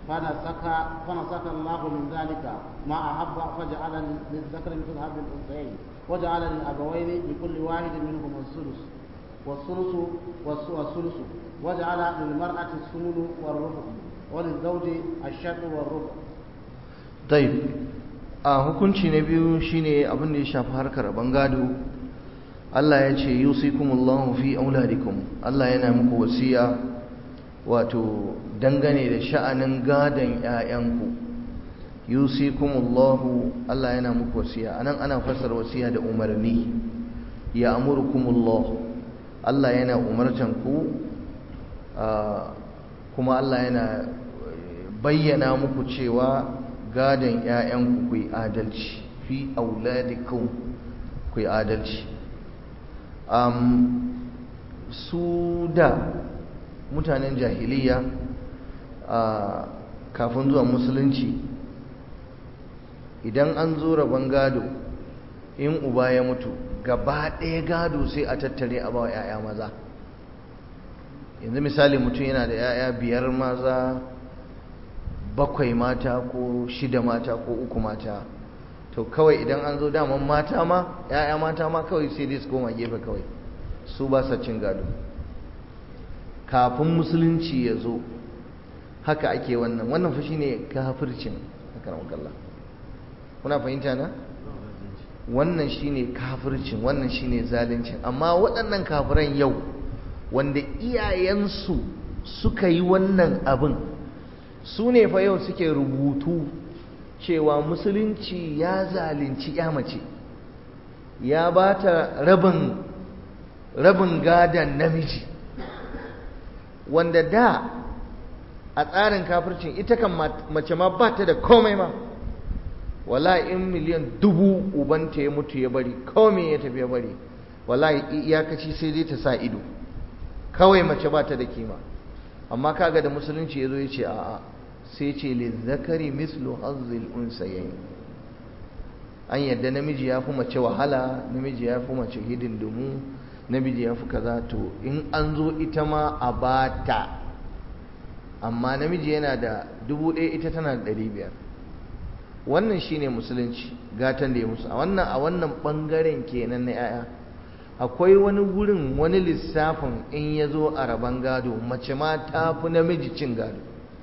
فنسك الله من ذلك ما أحب فجعل للذكر مثل حظ الأنثيين وجعل للأبوين لكل واحد منهم والثلث وجعل للمرأة الثمن والربع وللزوج الشطر والربع. طيب hukunci na biyu shine abin da ya shafi harkar bangado. Allah ya ce yusikumullahu fi auladikum. Allah yana muku wasiya wato dangane da sha'anin gadon ƴaƴanku. yusikumullahu, Allah yana muku wasiya. Anan ana fassara wasiya da umarni. ya amurukumullahu, Allah yana umartan ku, kuma Allah yana bayyana muku cewa gadon ƴaƴanku ku yi adalci. fi auladikum ku yi adalci. su da mutanen jahiliya kafin zuwa musulunci idan an zo rabon gado in uba ya mutu gaba ɗaya gado sai a tattare a bawa 'ya'ya maza. Yanzu misali mutum yana da 'ya'ya 5 maza 7 mata ko 6 mata ko 3 mata, to kawai idan an zo daman mata ma 'ya'ya mata ma kawai sai dai su koma gefe, kawai su ba sa cin gado. Kafin musulunci ya zo haka ake wannan fa shine kafircin. Akramakallah, kuna fahimta na? Wannan shine kafircin, wannan shine zalincin. Amma waɗannan kafiran yau wanda iyayensu suka yi wannan abin, su ne fa yau suke rubutu cewa musulunci ya zalunci ya mace, ya ba ta rabin gadon namiji, wanda da a tsarin kafircin ita kan mace ma ba ta da komai ma. Wallahi in miliyan 1000 ubanta ya mutu ya bari, komai ya tafi ya bari, wallahi iyakaci sai dai ta sa ido, kawai mace ba ta da kima. Amma kaga da musulunci ya zo ya ce a'a, sai ce lizzakari mislu hazzil unsayayn. An yadda namiji ya fi mace wahala, namiji ya fi mace hidindimu, namiji ya fi kaza, to in an zo ita ma a bata. Amma namiji yana da 1000, ita tana da 500. Wannan shine musulunci, gatan da ya musu a wannan bangaren kenan na 'ya'ya. Akwai wani gurin, wani lissafin in ya zo a rabon gado, mace ma ta fi namiji cin gado.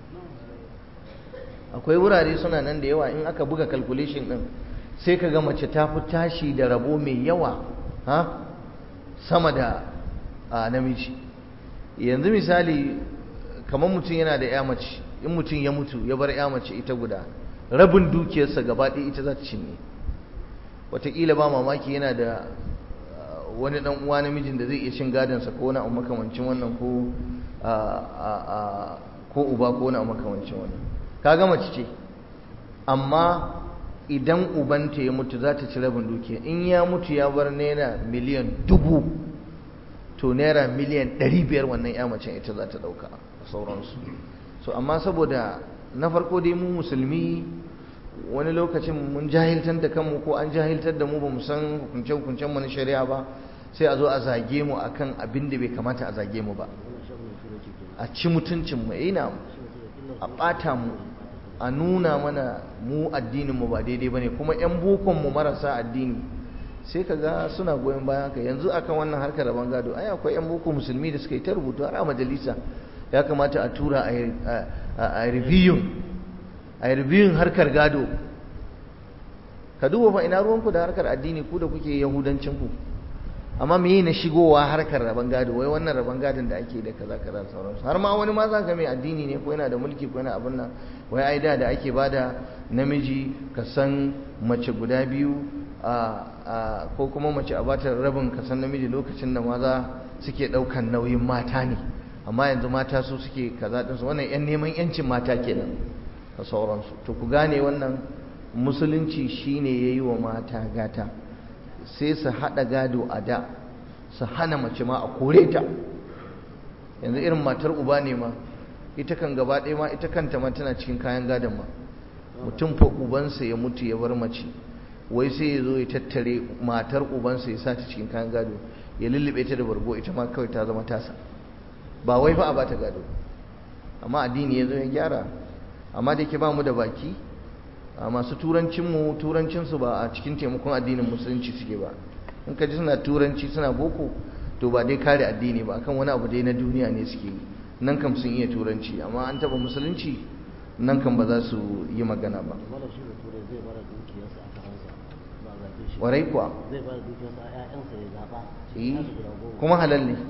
Akwai wurare suna nan da yawa, in aka buga calculation din sai ka ga mace ta fi tashi da rabo mai yawa sama da namiji. Yanzu misali, kamar mutum yana da 'ya mace, in mutum ya mutu ya bar 'ya mace ita guda, rabin dukiyarsa gaba ɗaya ita za ta cinye. Wataƙila ba mamaki yana da wani ɗan uwa namijin da zai iya cin gadonsa, ko wani abu makamancin wannan, ko uba ko wani abu makamancin wannan. Kaga mace ce, amma idan ubanta ya mutu za ta ci rabin dukiya. In ya mutu ya bar naira miliyan 1000, to naira miliyan 500 wannan ya mace ita za ta ɗauka da sauransu. So amma saboda na farko dai mu musulmi wani lokacin mun jahiltar da kanmu, ko an jahiltar da mu, ba mu san hukunce-hukuncen mu na shari'a ba, sai a zo a zage mu akan abin da bai kamata a zage mu ba, a ci mutuncin mu, a ɓata mu, a nuna mana mu addinin mu ba daidai bane. Kuma yan bokon mu marasa addini sai kaga suna goyon bayan haka. Yanzu akan wannan harkar rabon gado, ai akwai yan boko musulmi da suka yi ta rubutu har a majalisa, ya kamata a tura a reviewing harkar gado. Ka duba fa, ina ruwanku da harkar addini, ku da kuke yahudancin ku, amma me na shigowa harkar rabon gado? Wai wannan rabon gadon da ake da kaza kaza sauransu. Har ma wani ma za ka mai addini ne, ko yana da mulki, ko yana abin nan, wai ai da ake bada namiji ka san mace guda 2, ko kuma mace a bata rabin ka san namiji, lokacin da maza suke daukan nauyin mata ne, amma yanzu mata su suke kaza din su. Wannan yan neman yancin mata kenan da sauransu. To ku gane, wannan musulunci shine yayi wa mata gata. Sai su hada gado a da, su hana mace ma a kore ta. Yanzu irin matar uba ne ma, ita kan gaba ɗaya ma ita kanta ma tana cikin kayan gadon ma. Mutum fa ubansa ya mutu ya bar mace, wai sai ya zo ya tattare matar ubansa ya sa ta cikin kayan gado, ya lullube ta da bargo, ita ma kawai ta zama tasa. Ba wai fa a bata gado, amma addini ya zo ya gyara. Amma da yake ba mu da baki, masu turancinsu ba a cikin taimakon addinin musulunci suke ba. In ka ji suna turanci suna boko, to ba dai kare addini ba, akan wani abu dai na duniya ne suke yi. Nan kam sun iya turanci, amma an taba musulunci nan kam ba za su yi magana ba. Warai kuwa, kuma halal ne.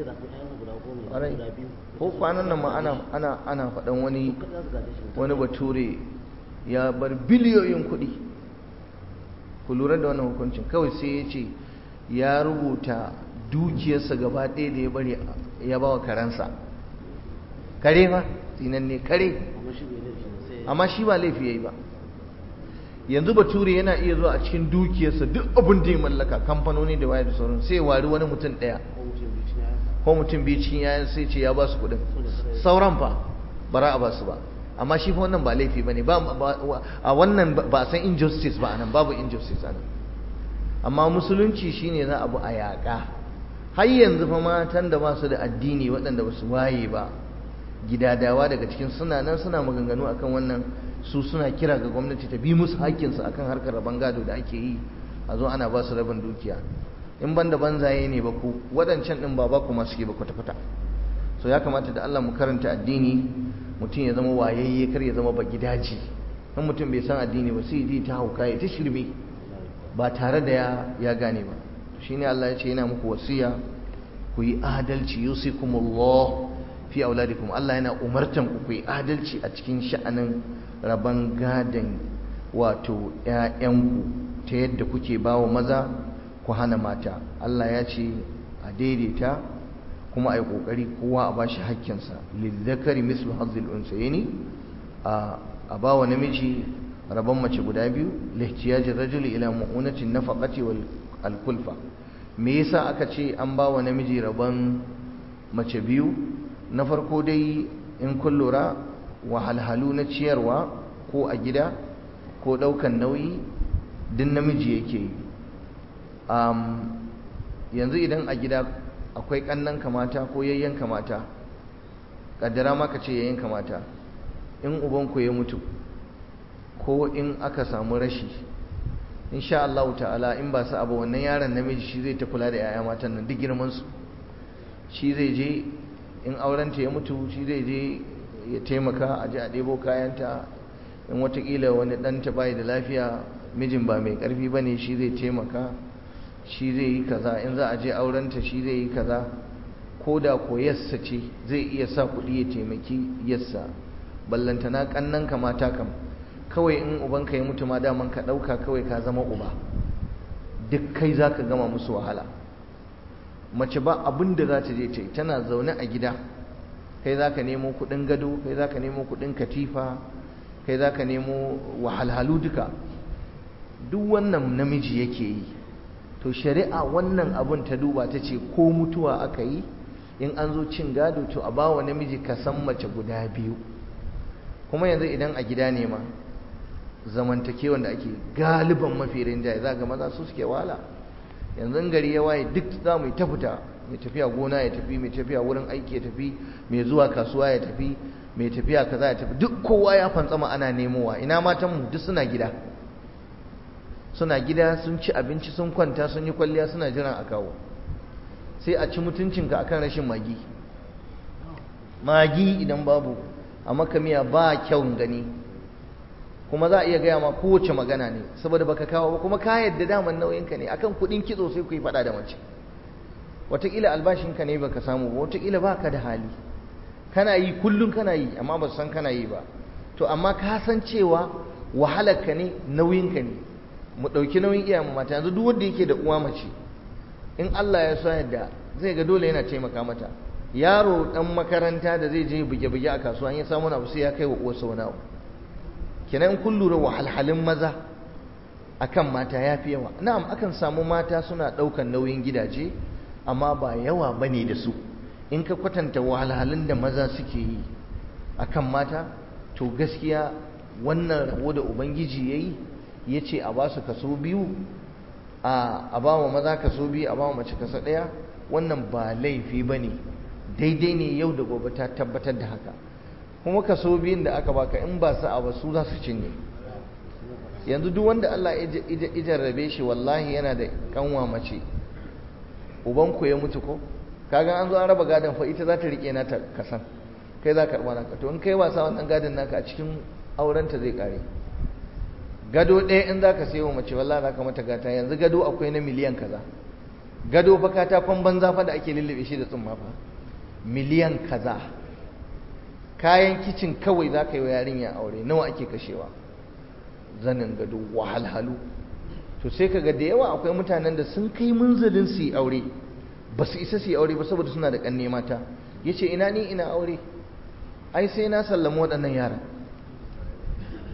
Ko kwanan nan ma ana faɗan wani bature ya bar biliyoyin kuɗi. Ku lura da wannan hukuncin. Kawai sai ya ce ya rubuta dukiyarsa gaba ɗaya da ya bari ya ba wa karensa. Kare ma tsinanne kare, amma shi ba laifi ya yi ba. Yanzu bature yana iya zuwa a cikin dukiyarsa duk abin da ya mallaka, kamfanoni da waya da sauran, sai wari wani mutum ɗaya ko mutum biyu cikin yayan sai ce ya ba su kuɗin, sauran fa bara a ba su ba. Amma shi fa wannan ba laifi bane, a wannan ba a san injustice ba anan, babu injustice anan. Amma musulunci shine za abu a yaƙa. Har yanzu fa matan da ba su da addini waɗanda ba su waye ba, gidadawa daga cikin suna nan suna maganganu akan wannan, su suna kira ga gwamnati ta bi musu haƙƙinsu akan harkar rabon gado da ake yi, a zo ana ba su rabin dukiya. In banda banzaye ne ba ku, waɗancan ɗin ba ku masu ke ba kwata-kwata. So ya kamata da Allah mu karanta addini, mutum ya zama wayayye, kar ya zama ba gidaje. In mutum bai san addini ba sai ji ta hauka ya ta shirme ba tare da ya gane ba. Shine Allah ya ce yana muku wasiya ku yi adalci, yusikumullah fi auladikum. Allah yana umartan ku yi adalci a cikin sha'anin rabon gadon wato ƴaƴanku, ta yadda kuke bawa maza ku hana mata. Allah ya ce a daidaita kuma a yi ƙoƙari kowa a bashi haƙƙinsa. lizzakari mislu hazzil unsayni, a bawa namiji rabon mace guda biyu, lihtiyajir rajuli ila mu'unatin nafaqati wal alkulfa. Me yasa aka ce an bawa namiji rabon mace biyu? Na farko dai in kun lura wahalhalu na ciyarwa ko a gida ko ɗaukan nauyi din namiji yake yi. Yanzu idan a gida akwai ƙannan kamata ko yayyan kamata, ƙaddara maka ce yayyan kamata, in ubanku ya mutu ko in aka samu rashi, insha Allah ta'ala in ba su abu wannan yaron namiji shi zai ta kula da 'ya'ya matan nan duk girmansu. Shi zai je in aurenta ya mutu, shi zai je ya taimaka a ji a ɗebo kayanta. In watakila wani ɗanta bai da lafiya, mijin ba mai ƙarfi ba ne, shi zai taimaka, shi zai yi kaza. In za a je aurenta shi zai yi kaza. Ko da ko yassa ce zai iya sa kuɗi ya taimaki yassa. Ballantana ƙannan kamata kam, kawai in ubanka ya mutu ma daman ka ɗauka kawai ka zama uba, duk kai za ka gama musu wahala. Mace ba abin da za ta je ta yi, tana zaune a gida, kai za ka nemo kuɗin gado, kai za ka nemo kuɗin katifa, kai za ka nemo wahalhalu duka. Duk wannan namiji yake yi. To shari'a wannan abin ta duba ta ce ko mutuwa aka yi, in an zo cin gado to a bawa namiji ka san mace guda biyu. Kuma yanzu idan a gida ne ma, zamantakewan da ake galiban mafi rinjaye za ga maza su suke wahala. Yanzu gari ya waye duk za mu yi ta fita, mai tafiya gona ya tafi, mai tafiya wurin aiki ya tafi, mai zuwa kasuwa ya tafi, mai tafiya kaza ya tafi, duk kowa ya fantsama ana nemowa. Ina matanmu duk suna gida, suna gida sun ci abinci sun kwanta sun yi kwalliya suna jiran a kawo. Sai a ci mutuncinka akan rashin magi. Magi idan babu a maka miya ba kyawun gani, kuma za a iya gaya ma kowace magana ne saboda baka kawo ba, kuma ka yadda daman nauyinka ne. Akan kudin kitso sai ku yi fada da mace. Wataƙila albashinka ne baka samu ba, wataƙila baka da hali, kana yi kullum kana yi amma ba san kana yi ba. To amma ka san cewa wahalarka ne, nauyinka ne. Mu ɗauki nauyin iyayen mata. Yanzu duk wanda yake da uwa mace, in Allah ya so yadda zai ga dole yana taimaka mata. Yaro dan makaranta da zai je buge-buge a kasuwa, ya samu abu sai ya kai wa uwarsa wani abu. Kenan in kun lura wahalhalun maza akan mata ya fi yawa. Na'am, akan samu mata suna ɗaukan nauyin gidaje, amma ba yawa bane da su. In ka kwatanta wahalhalun da maza suke yi akan mata, to gaskiya wannan rabo da Ubangiji ya yi, ya ce a ba su kaso biyu, a ba wa maza kaso biyu, a ba wa mace kaso ɗaya, wannan ba laifi ba ne, daidai ne. Yau da gobe ta tabbatar da haka. Kuma kaso biyun da aka baka in ba su ba su za su cinye. Yanzu duk wanda Allah ya jarrabe shi wallahi yana da kanwa mace, ubanku ya mutu ko, kaga an zo an raba gadon fa ita za ta rike nata kasan, kai za ka karɓa naka. To in kai wasa wannan gadon naka a cikin aurenta zai kare. Gado ɗaya in za ka sayo mace wallahi za ka mata gata. Yanzu gado akwai na miliyan kaza. Gado fa katakon banza fa da ake lullube shi da tsumma fa, miliyan kaza. Kayan kicin kawai za ka yi wa yarinya aure nawa ake kashewa, zanin gado, wahalhalu. To sai kaga da yawa akwai mutanen da sun kai munzalin su yi aure, ba su isa su yi aure ba saboda suna da ƙanne mata. Ya ce ina ni ina aure, ai sai na sallama waɗannan yaran.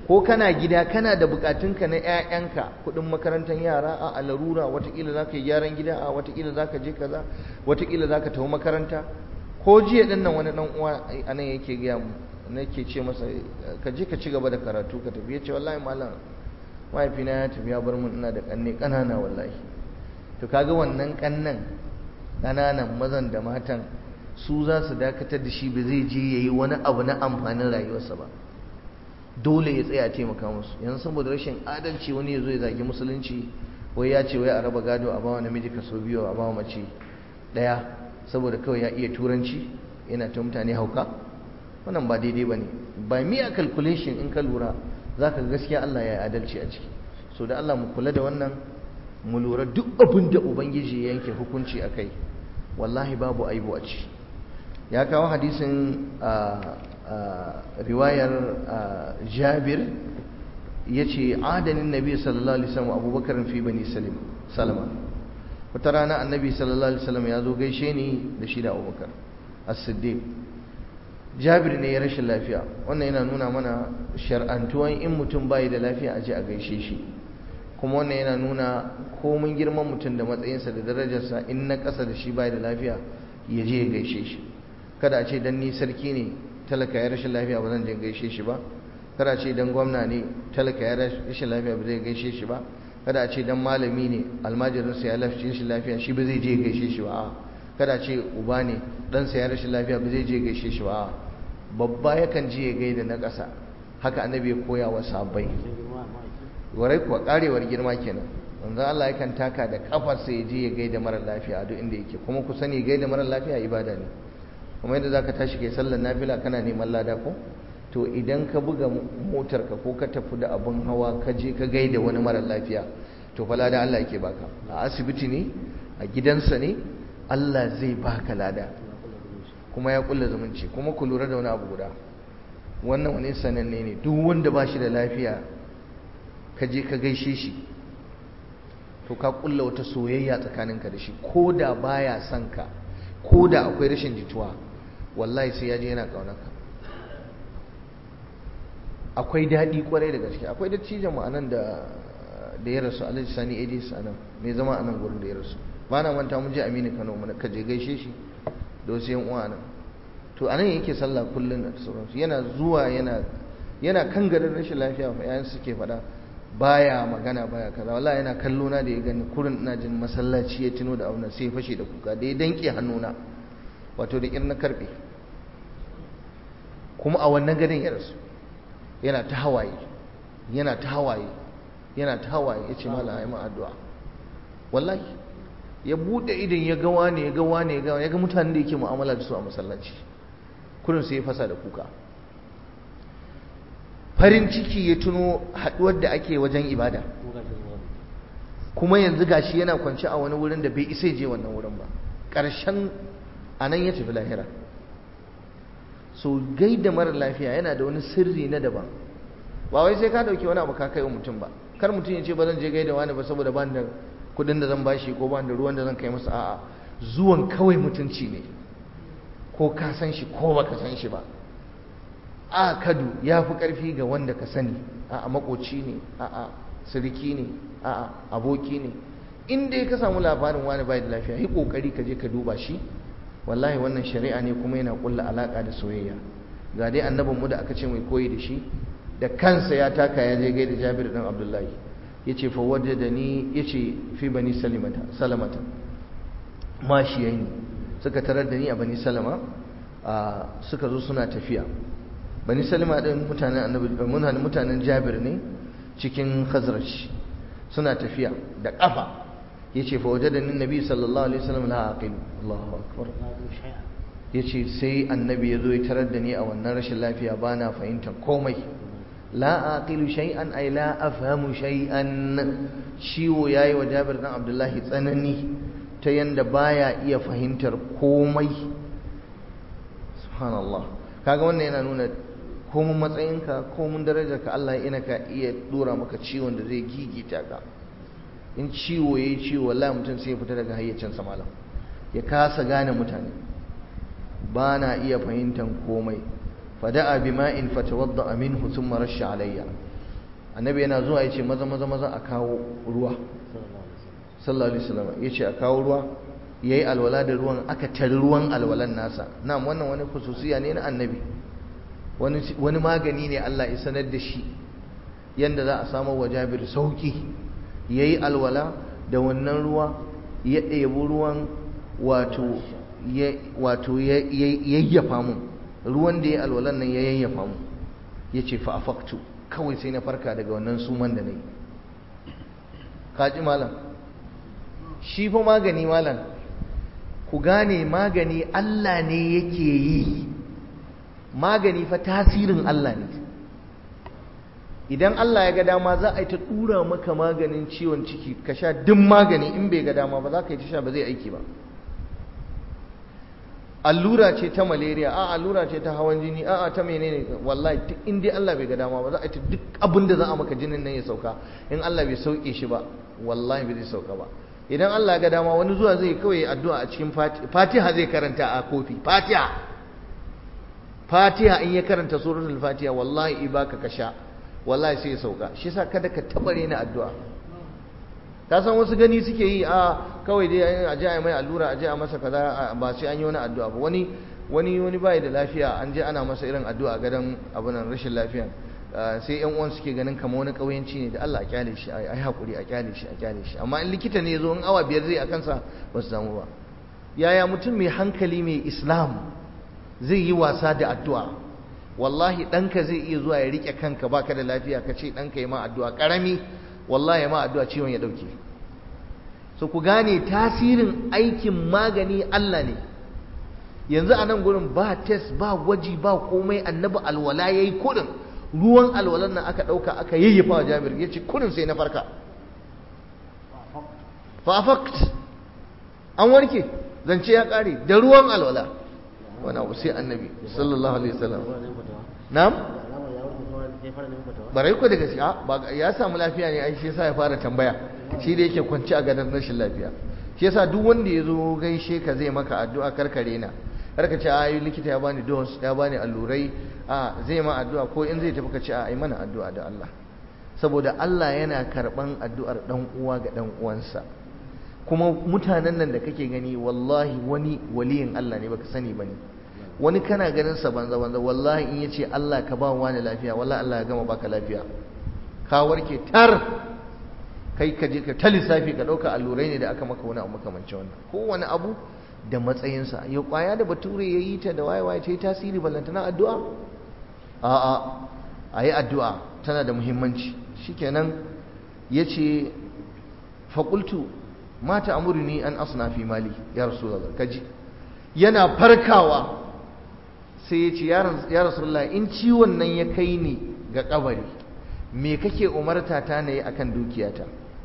ko kana gida kana da bukatunka na 'ya'yanka, kudin makarantar yara a larura, watakila za ka yi gyaran gida, a watakila za ka je kaza, watakila za ka tafi makaranta. Ko jiya ɗin nan wani ɗan uwa a nan yake gaya mu, nake ce masa ka je ka ci gaba da karatu ka tafi. Ya ce wallahi malam mahaifina ya tafi ya bar mun ina da ƙanne ƙanana wallahi. to kaga wannan ƙannan ƙananan mazan da matan su za su dakatar da shi ba zai je yayi wani abu na amfanin rayuwarsa ba. dole ya tsaya taimaka musu. yanzu saboda rashin adalci wani ya zo ya zagi musulunci, wai ya ce wai a raba gado a bawa namiji kaso 2 a bawa mace 1 saboda kawai ya iya turanci yana ta mutane hauka. wannan ba daidai bane. by mere calculation in ka lura zaka ga gaskiya Allah ya yi adalci a ciki. so da Allah mu kula da wannan, mu lura duk abin da ubangiji ya yanke hukunci akai wallahi babu aibu a ciki. ya kawo hadisin riwayar Jabir yace adanin nabi sallallahu alaihi wasallam Abubakar fi bani Salama. wata rana annabi sallallahu alaihi wasallam ya zo gaishe ni da shi da Abubakar as-Siddiq. Jabir ne ya rashin lafiya. wannan yana nuna mana shar'antuwan in mutum bai da lafiya aje a gaishe shi, kuma wannan yana nuna komin girman mutum da matsayinsa da darajarsa in na ƙasa da shi bai da lafiya ya je ya gaishe shi. kada a ce dan ni sarki ne talaka ya rashin lafiya ba zan je gaishe shi ba. kada a ce dan gwamna ne talaka ya rashin lafiya ba zai gaishe shi ba. kada a ce dan malami ne almajirinsa ya rashin lafiya shi ba zai je gaishe shi ba. kada a ce uba ne ɗansa ya rashin lafiya ba zai je gaishe shi ba. babba yakan je ya gaida na ƙasa. haka annabi ya koya wa sahabbai. warai kuwa karewar girma kenan. manzon Allah yakan taka da kafarsa ya je ya gaida mara lafiya a duk inda yake. kuma ku sani gaida mara lafiya ibada ne. kuma yadda zaka tashi kai sallar nafila kana neman lada ko, to idan ka buga motarka ko ka tafi da abun hawa ka je ka gaida wani mara lafiya, to fa lada Allah yake baka. a asibiti ne, a gidansa ne, Allah zai baka lada, kuma ya kulla zumunci. kuma ku lura da wani abu guda, wannan wani sananne ne, duk wanda ba shi da lafiya ka je ka gaishe shi, to ka kulla wata soyayya tsakaninka da shi. ko da baya son ka, ko da akwai rashin jituwa, wallahi sai ya je yana ƙaunarka. akwai daɗi kwarai da gaske. akwai dattijan mu anan da ya rasu, Alhaji Sani Edis anan, mai zama anan gurin da ya rasu. ba na manta mun je Aminu Kano mun ka je gaishe shi da wasu yan uwa nan. to anan yake sallah kullun da sauransu. yana zuwa yana kan garin rashin lafiya fa yayin suke faɗa baya magana baya kaza. wallahi yana kallo na da ya gani kurin ina jin masallaci ya tuno da auna sai ya fashe da kuka da ya danke hannuna, wato da na karbe. kuma a wannan garin ya rasu. yana ta hawaye yana ta hawaye yana ta hawaye. yace mallam ayi ma addu'a. wallahi ya bude idan ya ga wani ya ga mutanen da yake mu'amala da su a masallaci, kurin sai ya fasa da kuka. farin ciki ya tuno haduwar da ake wajen ibada, kuma yanzu gashi yana kwance a wani wurin da bai isa je wannan wurin ba. ƙarshen anan ya tafi lahira. so gaida mara lafiya yana da wani sirri na daban. ba wai sai ka dauki wani abu ka kai wa mutum ba. kar mutum ya ce ba zan je gaida wani ba saboda ban da kudin da zan bashi ko ban da ruwan da zan kai masa. a'a, zuwan kawai mutunci ne, ko ka san shi ko baka san shi ba. a kadu ya fi ƙarfi ga wanda ka sani. a makoci ne, a siriki ne, a aboki ne. in dai ka samu labarin wani bai da lafiya, yi kokari ka je ka duba shi. wallahi wannan shari'a ne, kuma yana kulla alaka da soyayya. ga dai annabin mu da aka ce mai koyi da shi, da kansa ya taka ya je gaida Jabir dan Abdullahi. yace fa wajadani, yace fi bani salamata mashiyaini, suka tarar da ni a bani salama. suka zo suna tafiya. bani salima din mutanen annabi, mutanen Jabir ne cikin Khazraj. suna tafiya da kafa. yace fa wajadani annabi sallallahu alaihi wasallam la aqil. Allahu akbar. yace sai annabi yazo ya tarar da ni a wannan rashin lafiya, bana fahimtar komai. la aqilu shay'an ay la afhamu shay'an. ciwo yayi wa Jabir dan Abdullahi tsanani ta yanda baya iya fahimtar komai. subhanallah. kaga wannan yana nuna komun matsayinka, komun darajarka, Allah ya ka iya dora maka ciwon da zai gigita ka. in ciwo yayi ciwo, wallahi mutum sai ya fita daga hayyacinsa malam, ya kasa gane mutane. bana iya fahimtar komai. fada'a bima'in fatawadda minhu thumma rasha alayya. annabi yana zuwa ya ce maza maza maza a kawo ruwa sallallahu alaihi wasallam ya ce a kawo ruwa ya yi alwala da ruwan, aka tari ruwan alwalan nasa. na'am, wannan wani khususiya ne na annabi, wani magani ne Allah ya sanar da shi yanda za a samu wa Jabir sauki. ya yi alwala da wannan ruwa, ya ɗebi ruwan wato ya yayyafa mun, ruwan da ya alwalan nan ya yayyafa mun. ya ce fa'afaktu, kawai sai na farka daga wannan suman da na yi. kaji malam, shi fa magani malam, ku gane magani Allah ne yake yi, magani fa tasirin Allah ne. idan Allah ya ga dama za a yi ta dura maka maganin ciwon ciki ka sha duk magani, in bai ga dama ba za ka yi ta sha, ba zai aiki ba. allura ce ta malaria, allura ce ta hawan jini, ta menene, wallahi duk in dai Allah bai ga dama ba za a yi ta duk abin da za a maka jinin nan ya sauka, in Allah bai sauke shi ba wallahi bai zai sauka ba. idan Allah ya ga dama wani zuwa zai kawai addu'a a cikin Fatiha zai karanta a kofi, Fatiha in ya karanta suratul Fatiha wallahi ibaka ka sha, wallahi sai ya sauka. shi yasa kada ka tabare ni addu'a. ka san wasu gani suke yi kawai dai a je a mai allura, a je a masa kaza, ba sai an yi wani addu'a ba. wani bai da lafiya, an je ana masa irin addu'a gadan abunan rashin lafiya, sai yan uwan suke ganin kamar wani kauyanci ne, da Allah a kyale shi, ai hakuri, a kyale shi. amma in likita ne yazo in awa 5 zai a kansa ba su samu ba. yaya mutum mai hankali mai Islam zai yi wasa da addu'a? wallahi ɗanka zai iya zuwa ya rike kanka baka da lafiya, ka ce ɗanka yi ma addu'a ƙarami, wallahi ma addu'a ciwon ya ɗauke. so ku gane tasirin aikin magani Allah ne. yanzu a nan gurin ba test, ba gwaji, ba komai, annabi alwala yayi kurin, ruwan alwalan nan aka ɗauka aka yayyafa wa Jabir, ya ce kurin sai na farka, fa'afakt, an warke, zance ya ƙare da ruwan alwala. wani abu sai annabi sallallahu alaihi wasallam. na'am, barai ko da gaskiya ya samu lafiya ne, ai shi yasa ya fara tambaya, shi da yake kwanci a gadon rashin lafiya. shi yasa duk wanda ya zo gaishe ka zai maka addu'a karkare na, karka ce ai likita ya bani dose, ya bani allurai, zai ma addu'a, ko in zai tafi ka ce ai mana addu'a da Allah, saboda Allah yana karban addu'ar dan uwa ga dan uwansa. kuma mutanen nan da kake gani wallahi wani waliyin Allah ne, baka sani bane. wani kana ganin sa banza banza, wallahi in yace Allah ka ba wani lafiya, wallahi Allah ya gama baka lafiya, ka warke tar. kai ka je ka ta lissafi ka dauka allurai ne da aka maka wani abu makamancin wannan. kowane abu da matsayinsa. ya kwaya da bature ya yi ta da waye ta yi tasiri ballantana addu'a? a yi addu'a tana da muhimmanci. shikenan ya ce faƙultu mata amurini an asna fi mali ya rasulullah. kaji yana farkawa sai ya ce ya rasulullah, in ciwon nan ya kai ni ga kabari, me kake umarta ta na yi akan dukiyata?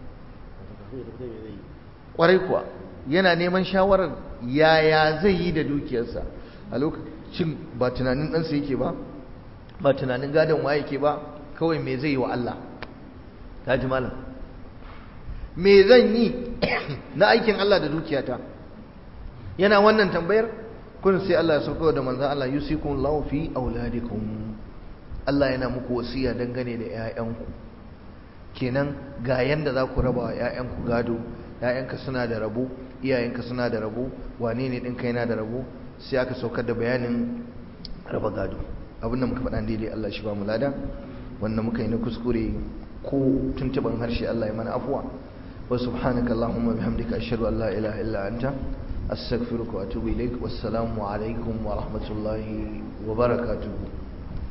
kwarai kuwa yana neman shawarar yaya zai yi da dukiyarsa. a lokacin ba tunanin ɗansa yake ba tunanin gadon waye yake ba, kawai me zai yi wa Allah. ta ji malam, me zan yi na aikin Allah da dukiyata? yana wannan tambayar kun sai Allah ya sauko da manzon Allah, yusikum lahu fi auladikum, Allah yana muku wasiya dangane da 'ya'yanku. kenan ga yanda za ku raba wa 'ya'yanku gado, 'ya'yanka suna da rabo, iyayenka suna da rabo, wane ne ɗinka yana da rabo, sai aka saukar da bayanin raba gado. abin da muka faɗa daidai Allah shi ba mu lada, wanda muka yi na kuskure ko tuntuban harshe Allah ya mana afuwa. wa subhanaka allahumma bihamdika ashhadu an la ilaha illa anta astaghfiruka wa atubu ilaik. wassalamu alaikum wa rahmatullahi wa barakatuh.